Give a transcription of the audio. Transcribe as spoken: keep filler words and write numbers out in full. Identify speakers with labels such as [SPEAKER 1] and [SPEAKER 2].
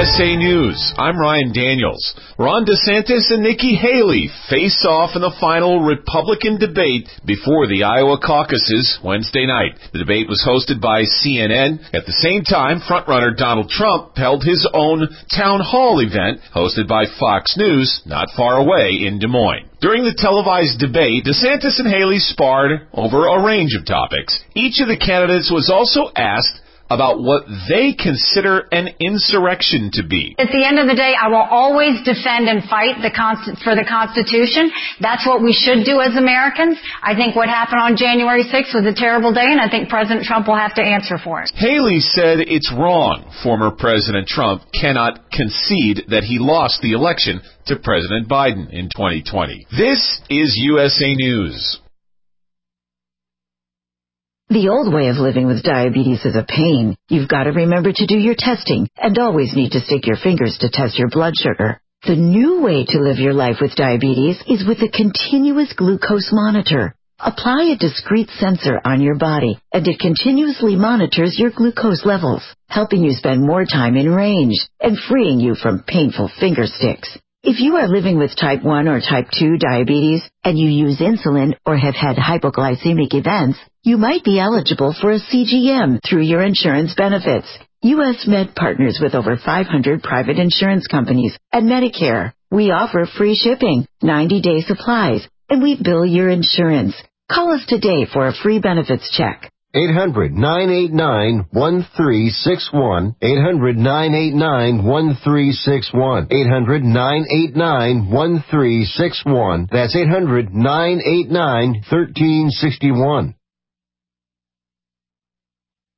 [SPEAKER 1] S A News. I'm Ryan Daniels. Ron DeSantis and Nikki Haley face off in the final Republican debate before the Iowa caucuses Wednesday night. The debate was hosted by C N N. At the same time, frontrunner Donald Trump held his own town hall event hosted by Fox News not far away in Des Moines. During the televised debate, DeSantis and Haley sparred over a range of topics. Each of the candidates was also asked about what they consider an insurrection to be.
[SPEAKER 2] At the end of the day, I will always defend and fight the const- for the Constitution. That's what we should do as Americans. I think what happened on January sixth was a terrible day, and I think President Trump will have to answer for it.
[SPEAKER 1] Haley said it's wrong. Former President Trump cannot concede that he lost the election to President Biden in twenty twenty. This is U S A News.
[SPEAKER 3] The old way of living with diabetes is a pain. You've got to remember to do your testing and always need to stick your fingers to test your blood sugar. The new way to live your life with diabetes is with a continuous glucose monitor. Apply a discrete sensor on your body, and it continuously monitors your glucose levels, helping you spend more time in range and freeing you from painful finger sticks. If you are living with type one or type two diabetes and you use insulin or have had hypoglycemic events, you might be eligible for a C G M through your insurance benefits. U S Med partners with over five hundred private insurance companies and Medicare. We offer free shipping, ninety-day supplies, and we bill your insurance. Call us today for a free benefits check.
[SPEAKER 4] eight hundred, nine eight nine, one three six one. eight hundred, nine eight nine, one three six one. eight hundred, nine eight nine, one three six one. That's eight hundred, nine eight nine, one three six one.